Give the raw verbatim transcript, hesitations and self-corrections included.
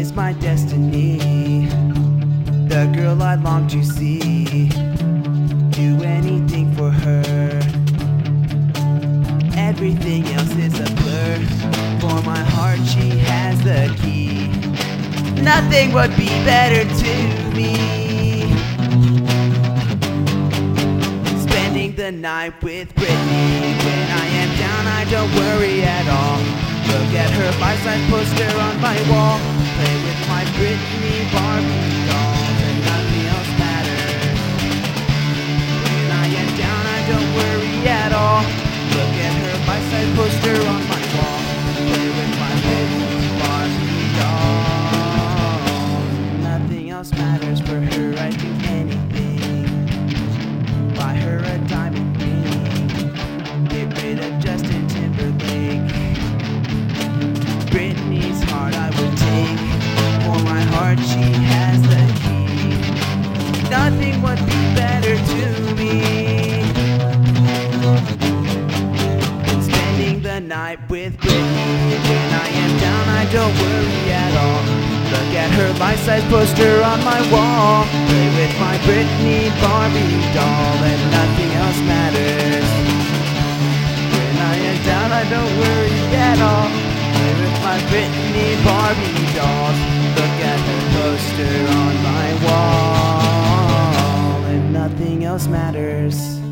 is my destiny, the girl I long to see, do anything for her. Everything else is a blur, for my heart she has the key. Nothing would be better to me. Spending the night with Britney. When I am down I don't worry at all. Look at her life-size poster on my wall. Play with my Britney Barbie dolls and nothing else matters. When I am down I don't worry at all. Look at her life-size poster on my wall. Play with my Britney Barbie dolls. Nothing else matters for her, I'd do anything. Buy her a diamond ring. Get rid of Justin Timberlake. Britney's heart I will take. For my heart she has the key. Nothing would be better to me than spending the night with Britney. When I am down I don't worry at all. Look at her life-size poster on my wall. Play with my Britney Barbie doll and nothing else matters. When I am down I don't worry at all. Play with my Britney Barbie dolls. Look at her poster on my wall and nothing else matters.